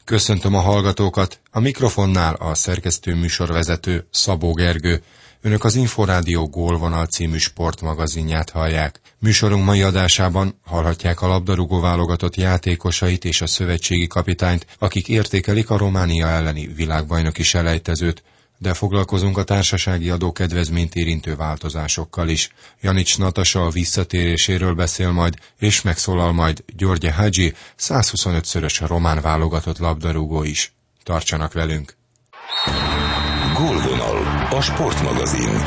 Köszöntöm a hallgatókat, a mikrofonnál a szerkesztő műsorvezető Szabó Gergő. Önök az Inforádió Gólvonal című sportmagazinját hallják. Műsorunk mai adásában hallhatják a labdarúgó válogatott játékosait és a szövetségi kapitányt, akik értékelik a Románia elleni világbajnoki selejtezőt, de foglalkozunk a társasági adó kedvezményt érintő változásokkal is. Janics Natasa a visszatéréséről beszél majd, és megszólal majd György Hadzsi, 125-szörös román válogatott labdarúgó is. Tartsanak velünk! Gólvonal, a sportmagazin.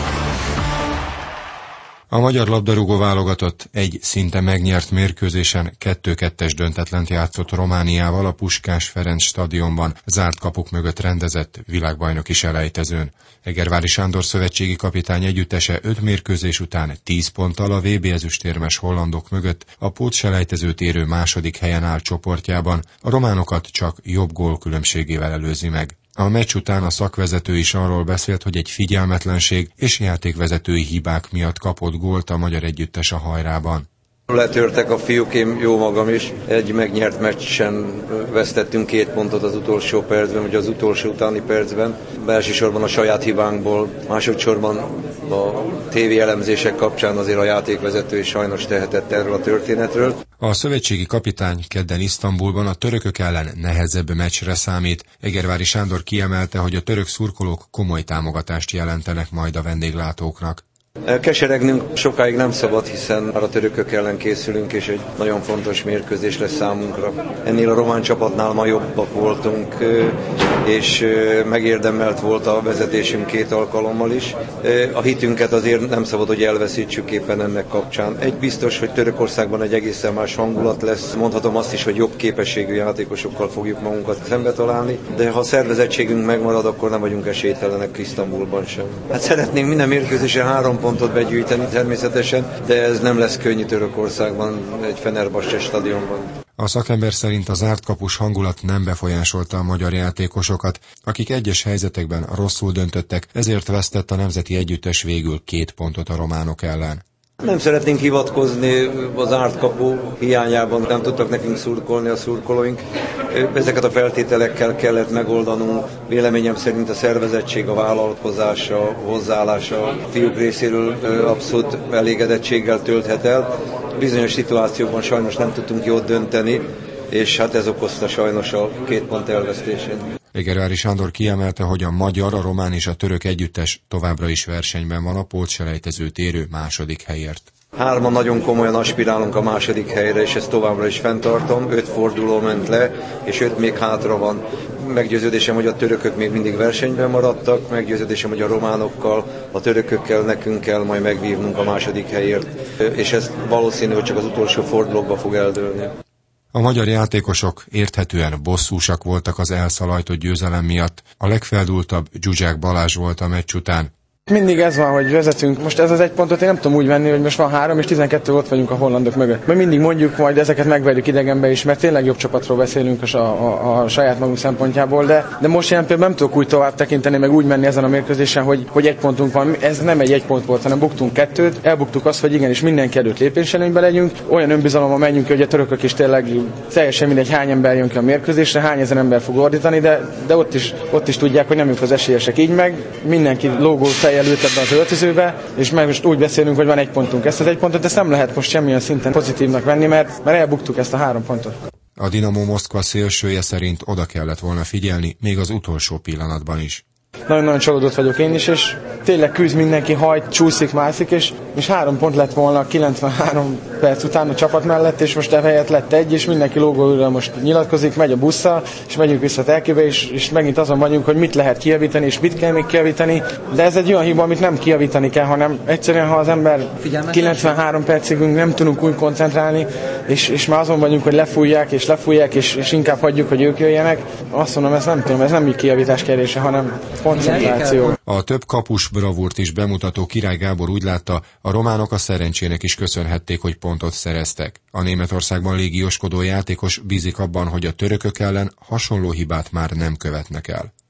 A magyar labdarúgó válogatott egy szinte megnyert mérkőzésen 2-2-es döntetlent játszott Romániával a Puskás Ferenc stadionban, zárt kapuk mögött rendezett világbajnoki selejtezőn. Egervári Sándor szövetségi kapitány együttese 5 mérkőzés után 10 ponttal a VB ezüstérmes hollandok mögött a pótselejtezőt érő második helyen áll csoportjában, a románokat csak jobb gólkülönbségével előzi meg. A meccs után a szakvezető is arról beszélt, hogy egy figyelmetlenség és játékvezetői hibák miatt kapott gólt a magyar együttes a hajrában. Letörtek a fiúk, én jó magam is. Egy megnyert meccsen vesztettünk 2 pontot az utolsó percben, vagy az utolsó utáni percben. Elsősorban a saját hibánkból, másodszorban a tévé elemzések kapcsán azért a játékvezető is sajnos tehetett erről a történetről. A szövetségi kapitány kedden Isztambulban a törökök ellen nehezebb meccsre számít. Egervári Sándor kiemelte, hogy a török szurkolók komoly támogatást jelentenek majd a vendéglátóknak. Keseregnünk sokáig nem szabad, hiszen már a törökök ellen készülünk, és egy nagyon fontos mérkőzés lesz számunkra. Ennél a román csapatnál ma jobbak voltunk, és megérdemelt volt a vezetésünk 2 alkalommal is. A hitünket azért nem szabad, hogy elveszítsük éppen ennek kapcsán. Egy biztos, hogy Törökországban egy egészen más hangulat lesz. Mondhatom azt is, hogy jobb képességű játékosokkal fogjuk magunkat szembe találni, de ha a szervezettségünk megmarad, akkor nem vagyunk esélytelenek Isztambulban sem. Hát szeretnénk minden mérkőzésen 3 pontot begyűjteni természetesen, de ez nem lesz könnyű Törökországban, egy Fenerbahce stadionban. A szakember szerint a zárt kapus hangulat nem befolyásolta a magyar játékosokat, akik egyes helyzetekben rosszul döntöttek, ezért vesztett a nemzeti együttes végül 2 pontot a románok ellen. Nem szeretnénk hivatkozni az zárt kapu hiányában, nem tudtak nekünk szurkolni a szurkolóink. Ezeket a feltételekkel kellett megoldanunk. Véleményem szerint a szervezettség, a vállalkozás, a hozzáállás a fiúk részéről abszolút elégedettséggel tölthet el. Bizonyos szituációkban sajnos nem tudtunk jót dönteni, és hát ez okozta sajnos a 2 pont elvesztését. Egervári Sándor kiemelte, hogy a magyar, a román és a török együttes továbbra is versenyben van a pótselejtezőt érő második helyért. 3 nagyon komolyan aspirálunk a második helyre, és ezt továbbra is fenntartom. 5 forduló ment le, és 5 még hátra van. Meggyőződésem, hogy a törökök még mindig versenyben maradtak, meggyőződésem, hogy a románokkal, a törökökkel nekünk kell majd megvívnunk a második helyért, és ez valószínű, hogy csak az utolsó fordulókban fog eldőlni. A magyar játékosok érthetően bosszúsak voltak az elszalajtott győzelem miatt. A legfeldultabb Zsuzsák Balázs volt a meccs után. Mindig ez van, hogy vezetünk. Most ez az 1 pontot én nem tudom úgy venni, hogy most van 3 és 12 ott vagyunk a hollandok mögött. Mert mindig mondjuk, majd ezeket megverjük idegenbe is, mert tényleg jobb csapatról beszélünk a saját magunk szempontjából, de most ilyen például nem tudok úgy tovább tekinteni, meg úgy menni ezen a mérkőzésen, hogy 1 pontunk van. Ez nem egy 1 pont volt, hanem buktunk 2-t, elbuktuk azt, hogy igenis mindenki előtt lépéselőnybe legyünk. Olyan önbizalommal menjünk, hogy a törökök is tényleg teljesen mindegy, hány ember jön ki a mérkőzésre, hány ezer ember fog ordítani, de ott is tudják, hogy nem ők az esélyesek, így meg mindenki lógó előtt ebbe az öltözőbe, és meg most úgy beszélünk, hogy van 1 pontunk. Ezt az 1 pontot ezt nem lehet most semmilyen szinten pozitívnak venni, mert elbuktuk ezt a 3 pontot. A Dinamo Moszkva szélsője szerint oda kellett volna figyelni, még az utolsó pillanatban is. Nagyon-nagyon csalódott vagyok én is, és tényleg küzd mindenki, hajt, csúszik, mászik, és 3 pont lett volna 93 perc után a csapat mellett, és most ehelyett lett 1, és mindenki lógóra most nyilatkozik, megy a busszal, és megyünk vissza Telkibe, és megint azon vagyunk, hogy mit lehet kijavítani, és mit kell még kijavítani, de ez egy olyan hiba, amit nem kijavítani kell, hanem egyszerűen, ha az ember 93 percig nem tudunk úgy koncentrálni, és már azon vagyunk, hogy lefújják, és inkább hagyjuk, hogy ők jöjjenek, azt mondom, ez nem tudom, ez nem így kijavítás kérdése, hanem koncentráció. A több kapus bravúrt is bemutató Király Gábor úgy látta, a románok a szerencsének is köszönhették, hogy pontot szereztek. A Németországban légióskodó játékos bízik abban, hogy a törökök ellen hasonló hibát már nem követnek el.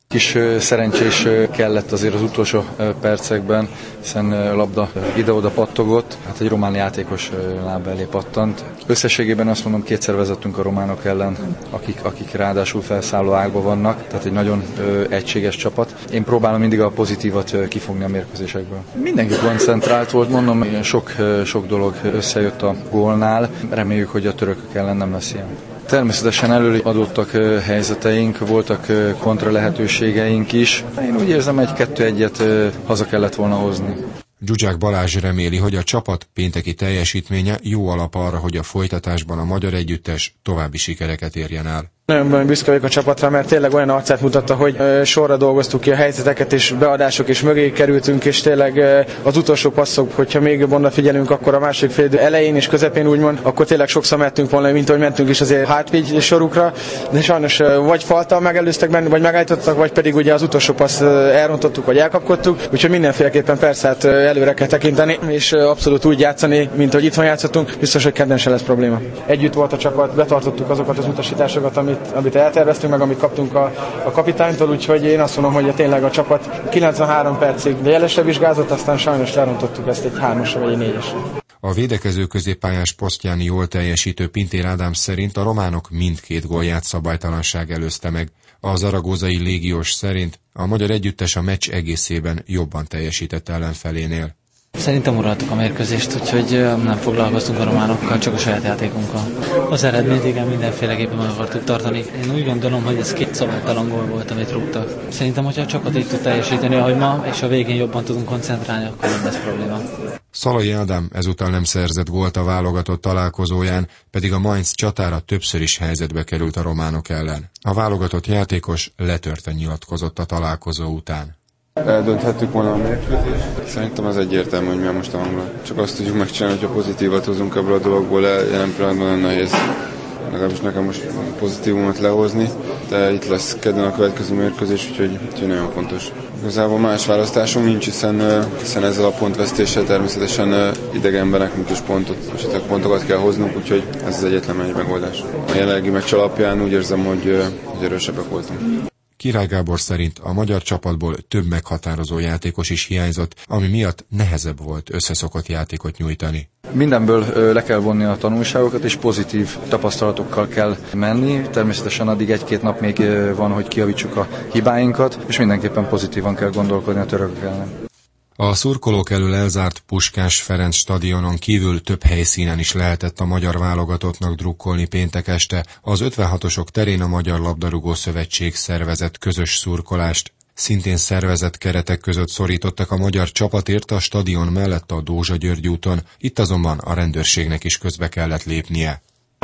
Kis szerencsés kellett azért az utolsó percekben, hiszen labda ide-oda pattogott, hát egy román játékos láb elé pattant. Összességében azt mondom, kétszer vezettünk a románok ellen, akik ráadásul felszálló ágban vannak, tehát egy nagyon egységes csapat. Én próbálom mindig a pozitívat kifogni a mérkőzésekből. Mindenki koncentrált volt, mondom, sok dolog összejött a gólnál, reméljük, hogy a törökök ellen nem lesz ilyen. Természetesen előadottak helyzeteink, voltak kontra lehetőségeink is. Én úgy érzem, 1-2-1-et haza kellett volna hozni. Zsuzsák Balázs reméli, hogy a csapat pénteki teljesítménye jó alap arra, hogy a folytatásban a magyar együttes további sikereket érjen el. Nagyon büszke vagyok a csapatra, mert tényleg olyan arcát mutatta, hogy sorra dolgoztuk ki a helyzeteket, és beadások és mögé kerültünk, és tényleg az utolsó passzok, hogyha még jobban odafigyelünk, akkor a második fél idő elején és közepén úgymond, akkor tényleg sokszor mettünk volna, mint ahogy mentünk is azért hátvéd sorukra, de sajnos vagy faltal megelőztek bennünk, vagy megállítottak, vagy pedig ugye az utolsó passz elrontottuk, vagy elkapkodtuk, úgyhogy mindenféleképpen persze hát előre kell tekinteni, és abszolút úgy játszani, mint ahogy itthon játszottunk, biztos, hogy kedden se lesz probléma. Együtt volt a csapat, betartottuk azokat az utasításokat, amit elterveztünk, meg amit kaptunk a kapitánytól, úgyhogy én azt mondom, hogy tényleg a csapat 93 percig jelesre vizsgázott, aztán sajnos lerontottuk ezt egy 3-asra vagy egy 4-esre. A védekező középpályás posztján jól teljesítő Pintér Ádám szerint a románok mindkét gólját szabálytalanság előzte meg. A zaragózai légiós szerint a magyar együttes a meccs egészében jobban teljesített ellenfelénél. Szerintem uraltuk a mérkőzést, úgyhogy nem foglalkoztunk a románokkal, csak a saját játékunkkal. Az eredményt igen, mindenféleképpen meg akartuk tartani. Én úgy gondolom, hogy ez 2 szabálytalan gól volt, amit rúgtak. Szerintem, hogyha a csapat így tud teljesíteni, ahogy ma, és a végén jobban tudunk koncentrálni, akkor nem lesz probléma. Szalai Ádám ezúttal nem szerzett gólt a válogatott találkozóján, pedig a Mainz csatára többször is helyzetbe került a románok ellen. A válogatott játékos letörten nyilatkozott a találkozó után. Eldönthettük volna a mérkőzést. Szerintem az egyértelmű, hogy mi a most a hangulat. Csak azt tudjuk megcsinálni, hogyha pozitívat hozunk ebből a dologból, jelen pillanatban nem nehéz. Legalábbis nekem most pozitívumot lehozni, de itt lesz kedden a következő mérkőzés, úgyhogy nagyon fontos. Igazából más választásunk nincs, hiszen ezzel a pontvesztéssel természetesen idegenben nekünk is pontokat kell hoznunk, úgyhogy ez az egyetlen egy megoldás. A jelenlegi meccs alapján úgy érzem, hogy erősebbek voltunk. Király Gábor szerint a magyar csapatból több meghatározó játékos is hiányzott, ami miatt nehezebb volt összeszokott játékot nyújtani. Mindenből le kell vonni a tanulságokat, és pozitív tapasztalatokkal kell menni. Természetesen addig 1-2 nap még van, hogy kijavítsuk a hibáinkat, és mindenképpen pozitívan kell gondolkodni a törökök ellen. A szurkolók elől elzárt Puskás Ferenc stadionon kívül több helyszínen is lehetett a magyar válogatottnak drukkolni péntek este. Az 56-osok terén a Magyar Labdarúgó Szövetség szervezett közös szurkolást. Szintén szervezett keretek között szorítottak a magyar csapatért a stadion mellett a Dózsa György úton, itt azonban a rendőrségnek is közbe kellett lépnie.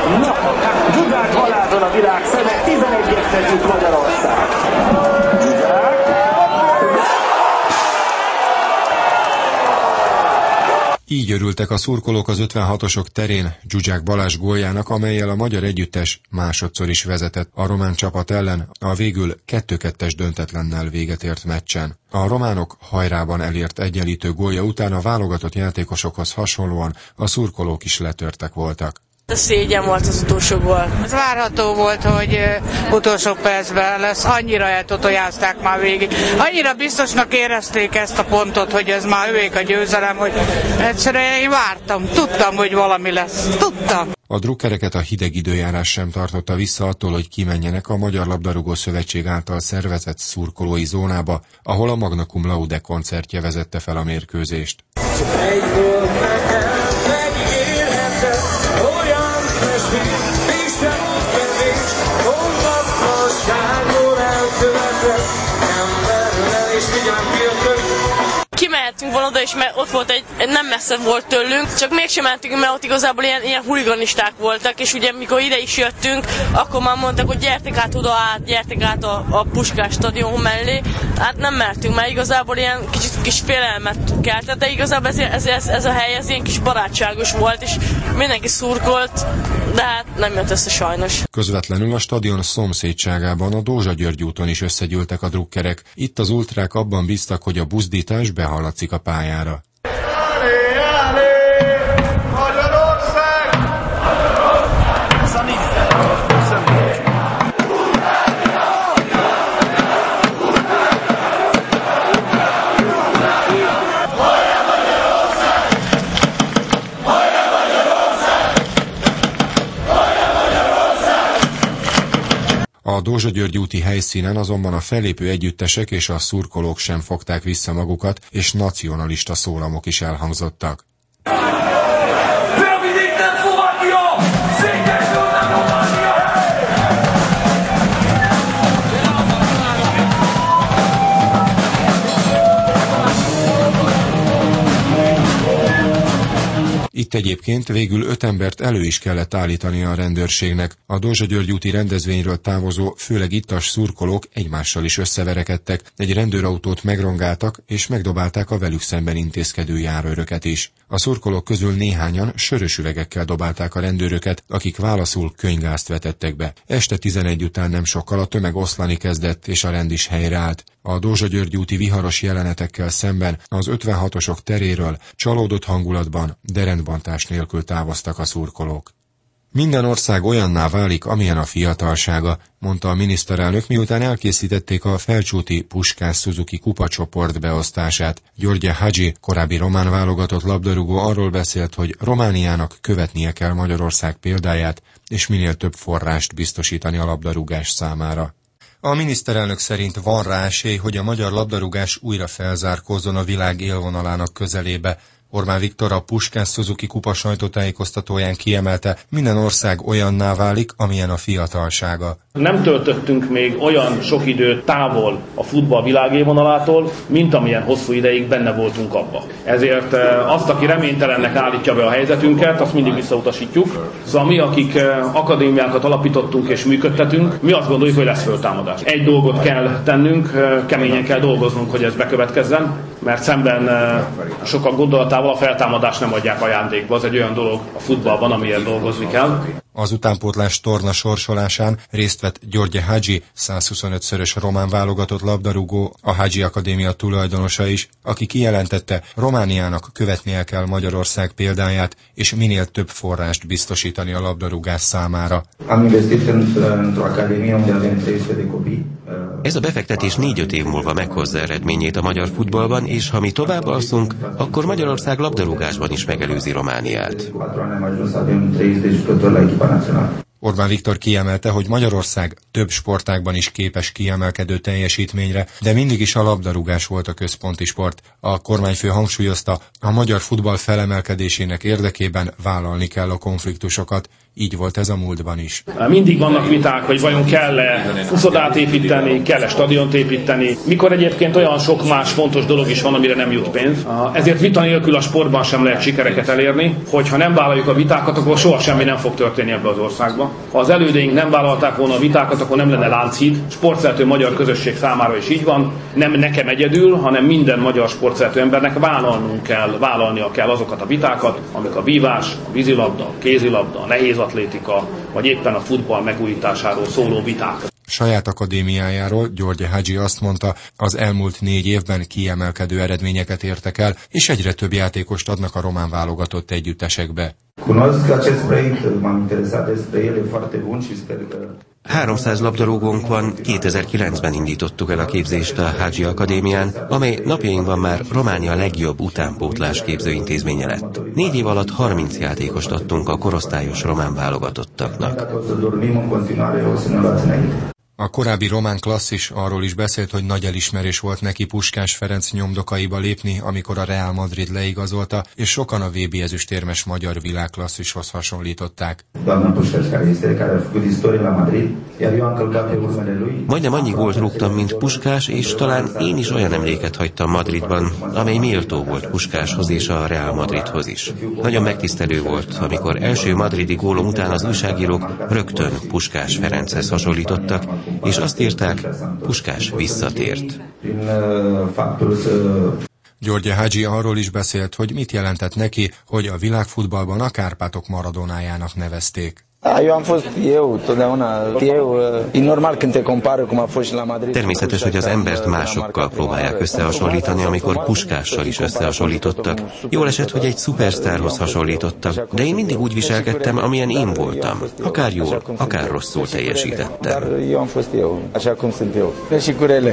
Zsuzsák Balázson a világ szeme, 11-es jut Magyarország. Így örültek a szurkolók az 56-osok terén Zsuzsák Balázs góljának, amellyel a magyar együttes másodszor is vezetett a román csapat ellen, a végül 2-2-es döntetlennel véget ért meccsen. A románok hajrában elért egyenlítő gólja után a válogatott játékosokhoz hasonlóan a szurkolók is letörtek voltak. Ez szégyen volt az utolsó gól. Ez várható volt, hogy utolsó percben lesz. Annyira eltotojázták már végig. Annyira biztosnak érezték ezt a pontot, hogy ez már ők a győzelem, hogy egyszerűen én vártam. Tudtam, hogy valami lesz. Tudtam. A drukkereket a hideg időjárás sem tartotta vissza attól, hogy kimenjenek a Magyar Labdarúgó Szövetség által szervezett szurkolói zónába, ahol a Magna Cum Laude koncertje vezette fel a mérkőzést. Kimehettünk volna oda, és ott volt nem messze volt tőlünk, csak mégsem mentünk, mert ott igazából ilyen huliganisták voltak, és ugye mikor ide is jöttünk, akkor már mondták, hogy gyertek át oda gyertek át a Puskás stadion mellé. Hát nem mertünk, mert igazából ilyen kis félelmet keltett, de igazából ez a hely ez ilyen kis barátságos volt, és mindenki szurkolt, de hát nem jött össze sajnos. Közvetlenül a stadion szomszédságában a Dózsa György úton is összegyűltek a drukkerek. Itt az ultrák abban bíztak, hogy a buzdítás behallatszik a pályára. Dózsa György úti helyszínen azonban a fellépő együttesek és a szurkolók sem fogták vissza magukat, és nacionalista szólamok is elhangzottak. Itt egyébként végül 5 embert elő is kellett állítani a rendőrségnek. A Dózsa György úti rendezvényről távozó, főleg ittas szurkolók egymással is összeverekedtek, egy rendőrautót megrongáltak és megdobálták a velük szemben intézkedő járőröket is. A szurkolók közül néhányan sörös üvegekkel dobálták a rendőröket, akik válaszul könyvgázt vetettek be. Este 11 után nem sokkal a tömeg oszlani kezdett, és a rend is helyreállt. A Dózsa György úti viharos jelenetekkel szemben az 56-osok teréről csalódott hangulatban, de rendbontás nélkül távoztak a szurkolók. Minden ország olyanná válik, amilyen a fiatalsága, mondta a miniszterelnök, miután elkészítették a Felcsúti Puskás-Suzuki kupacsoport beosztását. György Hadzsi, korábbi román válogatott labdarúgó arról beszélt, hogy Romániának követnie kell Magyarország példáját, és minél több forrást biztosítani a labdarúgás számára. A miniszterelnök szerint van rá esély, hogy a magyar labdarúgás újra felzárkózzon a világ élvonalának közelébe. Orbán Viktor a Puskás-Suzuki kupa sajtótájékoztatóján kiemelte, minden ország olyanná válik, amilyen a fiatalsága. Nem töltöttünk még olyan sok időt távol a futball világélvonalától, mint amilyen hosszú ideig benne voltunk abba. Ezért azt, aki reménytelennek állítja be a helyzetünket, azt mindig visszautasítjuk. Szóval mi, akik akadémiákat alapítottunk és működtetünk, mi azt gondoljuk, hogy lesz föltámadás. Egy dolgot kell tennünk, keményen kell dolgoznunk, hogy ez bekövetkezzen, mert szemben sokak gondolatával a feltámadást nem adják ajándékba. Az egy olyan dolog a futballban, amiért dolgozni kell. Az utánpótlás torna sorsolásán részt vett György Hadzsi, 125-szörös román válogatott labdarúgó, a Hadzsi Akadémia tulajdonosa is, aki kijelentette, Romániának követnie kell Magyarország példáját, és minél több forrást biztosítani a labdarúgás számára. Ez a befektetés 4-5 év múlva meghozza eredményét a magyar futballban, és ha mi tovább alszunk, akkor Magyarország labdarúgásban is megelőzi Romániát. Orbán Viktor kiemelte, hogy Magyarország több sportágban is képes kiemelkedő teljesítményre, de mindig is a labdarúgás volt a központi sport. A kormányfő hangsúlyozta, a magyar futball felemelkedésének érdekében vállalni kell a konfliktusokat. Így volt ez a múltban is. Mindig vannak viták, hogy vajon kell-e uszodát építeni, kell-e stadiont építeni, mikor egyébként olyan sok más fontos dolog is van, amire nem jut pénz. Ezért vita nélkül a sportban sem lehet sikereket elérni, hogyha nem vállaljuk a vitákat, akkor soha semmi nem fog történni ebbe az országba. Ha az elődeink nem vállalták volna a vitákat, akkor nem lenne Lánchíd. Sportszerető magyar közösség számára is így van. Nem nekem egyedül, hanem minden magyar sportszerető embernek vállalnia kell azokat a vitákat, amik a vívás, a vízilabda, a kézilabda, a nehéz atlétika, vagy éppen a futball megújításáról szóló viták. Saját akadémiájáról György Hadzsi azt mondta, az elmúlt 4 évben kiemelkedő eredményeket értek el, és egyre több játékost adnak a román válogatott együttesekbe. 300 labdarúgónk van, 2009-ben indítottuk el a képzést a Hadzsi Akadémián, amely napjainkban már Románia legjobb utánpótlás képzőintézménye lett. 4 év alatt 30 játékost adtunk a korosztályos román válogatottaknak. A korábbi román klasszis arról is beszélt, hogy nagy elismerés volt neki Puskás Ferenc nyomdokaiba lépni, amikor a Real Madrid leigazolta, és sokan a VB ezüstérmes magyar világklasszishoz hasonlították. Majdnem annyi gólt rúgtam, mint Puskás, és talán én is olyan emléket hagytam Madridban, amely méltó volt Puskáshoz és a Real Madridhoz is. Nagyon megtisztelő volt, amikor első madridi gólom után az újságírók rögtön Puskás Ferenchez hasonlítottak, és azt írták, Puskás visszatért. György Hadzsi arról is beszélt, hogy mit jelentett neki, hogy a világfutballban a Kárpátok Maradonájának nevezték. Természetes, hogy az embert másokkal próbálják összehasonlítani, amikor Puskással is összehasonlítottak. Jól esett, hogy egy szupersztárhoz hasonlítottak, de én mindig úgy viselkedtem, amilyen én voltam. Akár jól, akár rosszul teljesítettem.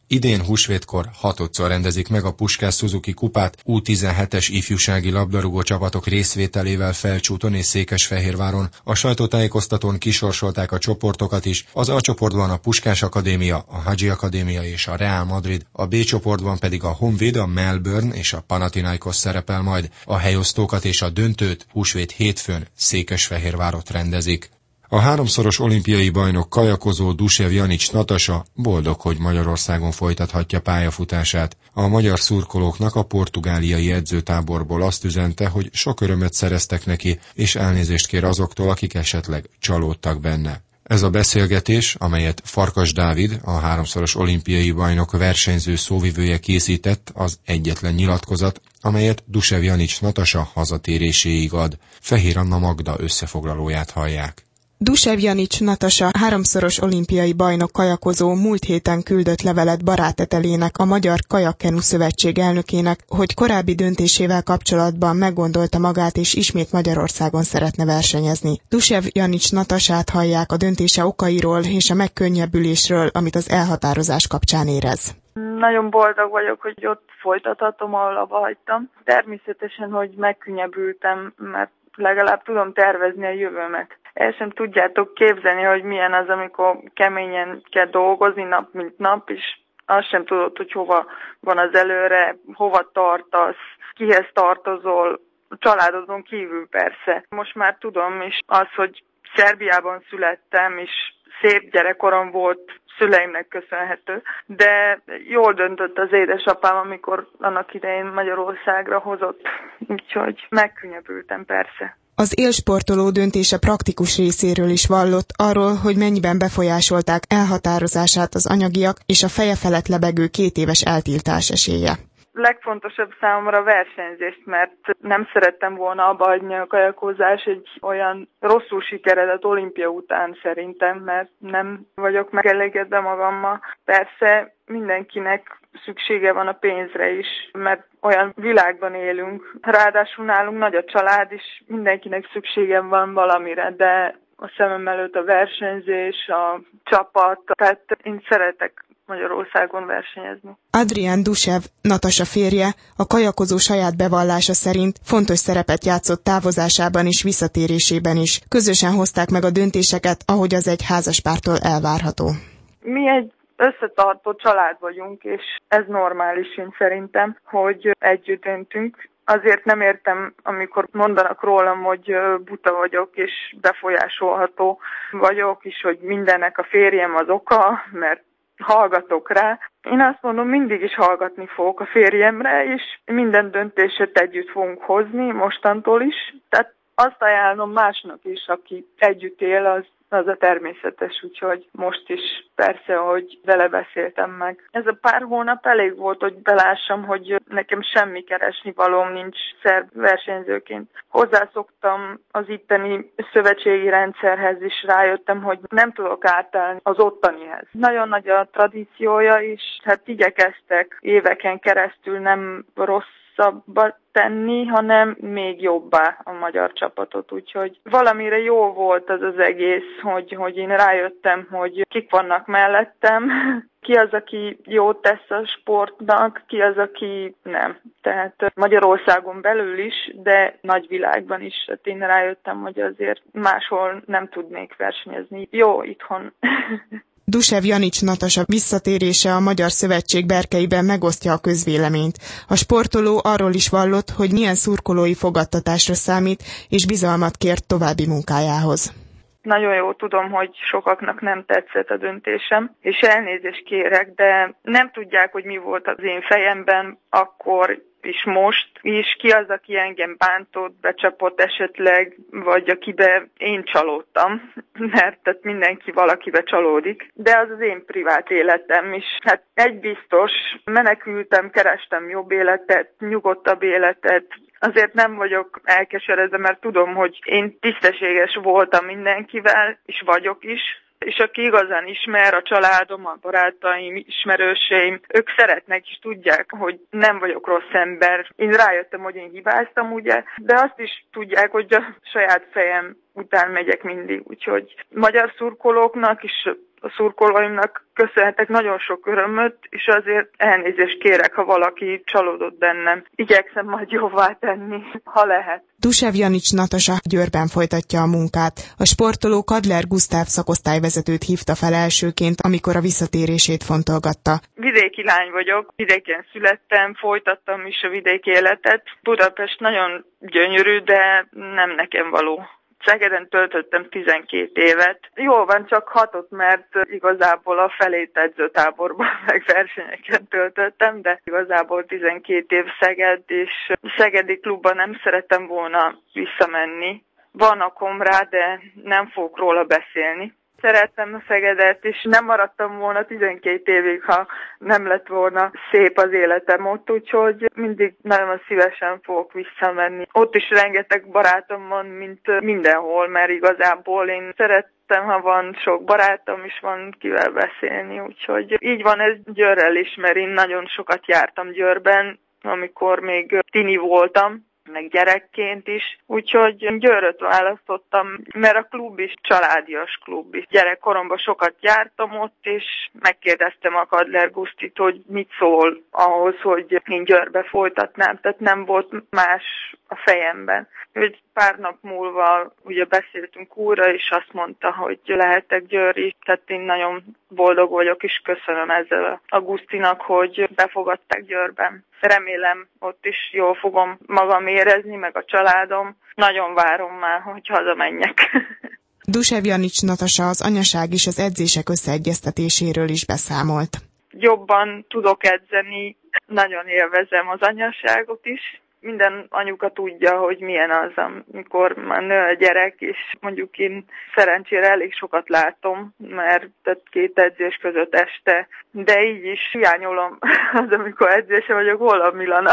Idén húsvétkor 6-szor rendezik meg a Puskás Suzuki kupát U17-es ifjúsági labdarúgó csapatok részvételével Felcsúton és Székesfehérváron. A sajtótájékoztatón kisorsolták a csoportokat is. Az A csoportban a Puskás Akadémia, a Hadzsi Akadémia és a Real Madrid, a B csoportban pedig a Honvéd, a Melbourne és a Panathinaikos szerepel majd. A helyosztókat és a döntőt húsvét hétfőn Székesfehérvárot rendezik. A 3-szoros olimpiai bajnok kajakozó Dusev Janics Natasa boldog, hogy Magyarországon folytathatja pályafutását. A magyar szurkolóknak a portugáliai edzőtáborból azt üzente, hogy sok örömet szereztek neki, és elnézést kér azoktól, akik esetleg csalódtak benne. Ez a beszélgetés, amelyet Farkas Dávid, a 3-szoros olimpiai bajnok versenyző szóvivője készített, az egyetlen nyilatkozat, amelyet Dusev Janics Natasa hazatéréséig ad. Fehér Anna Magda összefoglalóját hallják. Dusev Janics Natasa 3-szoros olimpiai bajnok kajakozó múlt héten küldött levelet Barátetelének, a Magyar Kajakkenu Szövetség elnökének, hogy korábbi döntésével kapcsolatban meggondolta magát és ismét Magyarországon szeretne versenyezni. Dusev Janics Natasát hallják a döntése okairól és a megkönnyebbülésről, amit az elhatározás kapcsán érez. Nagyon boldog vagyok, hogy ott folytathatom, ahol abba hagytam. Természetesen, hogy megkönnyebbültem, mert legalább tudom tervezni a jövőmet. El sem tudjátok képzelni, hogy milyen az, amikor keményen kell dolgozni nap mint nap, és azt sem tudod, hogy hova van az előre, hova tartasz, kihez tartozol, a családodon kívül persze. Most már tudom, és az, hogy Szerbiában születtem, és szép gyerekkorom volt, szüleimnek köszönhető, de jól döntött az édesapám, amikor annak idején Magyarországra hozott, úgyhogy megkönnyebbültem persze. Az élsportoló döntése praktikus részéről is vallott, arról, hogy mennyiben befolyásolták elhatározását az anyagiak és a feje felett lebegő 2 éves eltiltás esélye. Legfontosabb számomra a versenyzést, mert nem szerettem volna abba hagyni a kajakozás egy olyan rosszul sikeredett olimpia után szerintem, mert nem vagyok megelégedve magammal. Persze mindenkinek szüksége van a pénzre is, mert olyan világban élünk. Ráadásul nálunk nagy a család, és mindenkinek szüksége van valamire, de a szemem előtt a versenyzés, a csapat, tehát én szeretek Magyarországon versenyezni. Adrián Dusev, Natasa férje, a kajakozó saját bevallása szerint fontos szerepet játszott távozásában és visszatérésében is. Közösen hozták meg a döntéseket, ahogy az egy házaspártól elvárható. Mi egy összetartó család vagyunk, és ez normális, én szerintem, hogy együtt döntünk. Azért nem értem, amikor mondanak rólam, hogy buta vagyok, és befolyásolható vagyok, és hogy mindennek a férjem az oka, mert hallgatok rá. Én azt mondom, mindig is hallgatni fogok a férjemre, és minden döntését együtt fogunk hozni, mostantól is. Tehát azt ajánlom másnak is, aki együtt él, az a természetes, úgyhogy most is persze, hogy vele beszéltem meg. Ez a pár hónap elég volt, hogy belássam, hogy nekem semmi keresni valóm nincs szerb versenyzőként. Hozzászoktam az itteni szövetségi rendszerhez is, rájöttem, hogy nem tudok átállni az ottanihez. Nagyon nagy a tradíciója, és hát igyekeztek éveken keresztül nem rosszabbba tenni, hanem még jobbá a magyar csapatot. Úgyhogy valamire jó volt az az egész, hogy én rájöttem, hogy kik vannak mellettem, ki az, aki jót tesz a sportnak, ki az, aki nem. Tehát Magyarországon belül is, de nagyvilágban is. Tehát én rájöttem, hogy azért máshol nem tudnék versenyezni. Jó itthon. Dusev Janics Natasa visszatérése a Magyar Szövetség berkeiben megosztja a közvéleményt. A sportoló arról is vallott, hogy milyen szurkolói fogadtatásra számít, és bizalmat kért további munkájához. Nagyon jól tudom, hogy sokaknak nem tetszett a döntésem, és elnézést kérek, de nem tudják, hogy mi volt az én fejemben akkor és most, és ki az, aki engem bántott, becsapott esetleg, vagy akibe én csalódtam, mert tehát mindenki valakibe csalódik, de az az én privát életem is. Hát egy biztos, menekültem, kerestem jobb életet, nyugodtabb életet, azért nem vagyok elkeseredve, mert tudom, hogy én tisztességes voltam mindenkivel, és vagyok is, és aki igazán ismer, a családom, a barátaim, ismerőseim, ők szeretnek és tudják, hogy nem vagyok rossz ember. Én rájöttem, hogy én hibáztam, ugye, de azt is tudják, hogy a saját fejem után megyek mindig. Úgyhogy magyar szurkolóknak és A szurkolóimnak köszönhetek nagyon sok örömöt, és azért elnézést kérek, ha valaki csalódott bennem. Igyekszem majd jobbá tenni, ha lehet. Dusev Janics Natasa Győrben folytatja a munkát. A sportoló Kadler Gusztáv szakosztályvezetőt hívta fel elsőként, amikor a visszatérését fontolgatta. Vidéki lány vagyok, vidéken születtem, folytattam is a vidéki életet. Budapest nagyon gyönyörű, de nem nekem való. Szegeden töltöttem 12 évet. Jól van, csak hatott, mert igazából a felét edzőtáborban meg versenyeken töltöttem, de igazából 12 év Szeged, és szegedi klubban nem szerettem volna visszamenni. Van okom rá, de nem fogok róla beszélni. Szerettem a Szegedet, és nem maradtam volna 12 évig, ha nem lett volna szép az életem ott, úgyhogy mindig nagyon szívesen fogok visszamenni. Ott is rengeteg barátom van, mint mindenhol, mert igazából én szerettem, ha van sok barátom, és van kivel beszélni, úgyhogy így van ez Győrrel is, mert én nagyon sokat jártam Győrben, amikor még tini voltam, meg gyerekként is, úgyhogy Győröt választottam, mert a klub is családias klub is. Gyerekkoromban sokat jártam ott, és megkérdeztem a Kadler Gusztit, hogy mit szól ahhoz, hogy én Győrbe folytatnám, tehát nem volt más a fejemben. Egy pár nap múlva ugye beszéltünk újra, és azt mondta, hogy lehetek Győri, tehát én nagyon boldog vagyok, és köszönöm ezzel a Gusztinak, hogy befogadták Győrben. Remélem, ott is jól fogom magam érezni, meg a családom. Nagyon várom már, hogy hazamenjek. Dusev Janics Natasa az anyaság és az edzések összeegyeztetéséről is beszámolt. Jobban tudok edzeni, nagyon élvezem az anyaságot is. Minden anyuka tudja, hogy milyen az, amikor már nő a gyerek, és mondjuk én szerencsére elég sokat látom, mert tehát 2 edzés között este, de így is hiányolom az, amikor edzése vagyok, hol a Milana,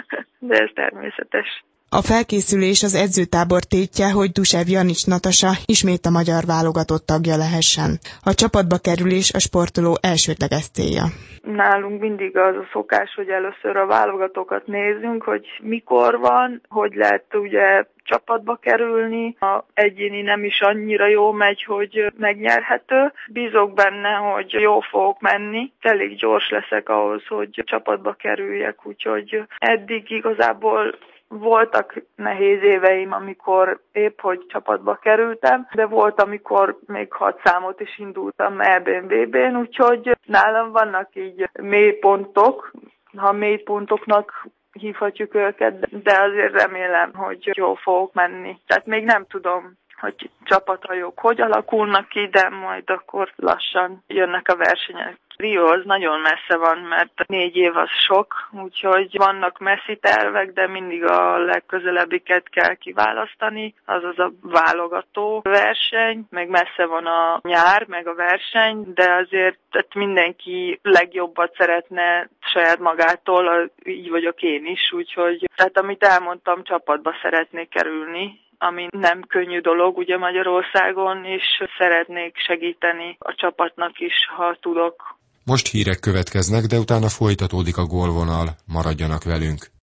de ez természetes. A felkészülés az edzőtábor tétje, hogy Dusev Janics Natasa ismét a magyar válogatott tagja lehessen. A csapatba kerülés a sportoló elsődleges célja. Nálunk mindig az a szokás, hogy először a válogatokat nézzünk, hogy mikor van, hogy lehet ugye csapatba kerülni. A egyéni nem is annyira jó megy, hogy megnyerhető. Bízok benne, hogy jó fogok menni. Elég gyors leszek ahhoz, hogy csapatba kerüljek, úgyhogy eddig igazából voltak nehéz éveim, amikor épp hogy csapatba kerültem, de volt, amikor még 6 számot is indultam EB-n, úgyhogy nálam vannak így mélypontok, ha mélypontoknak hívhatjuk őket, de azért remélem, hogy jól fogok menni. Tehát még nem tudom, hogy csapathajók hogy alakulnak ki, de majd akkor lassan jönnek a versenyek. Rio az nagyon messze van, mert 4 év az sok, úgyhogy vannak messzi tervek, de mindig a legközelebbiket kell kiválasztani, azaz a válogató verseny, meg messze van a nyár, meg a verseny, de azért tehát mindenki legjobbat szeretne saját magától, így vagyok én is, úgyhogy tehát amit elmondtam, csapatba szeretnék kerülni, ami nem könnyű dolog ugye Magyarországon, és szeretnék segíteni a csapatnak is, ha tudok. Most hírek következnek, de utána folytatódik a gólvonal. Maradjanak velünk!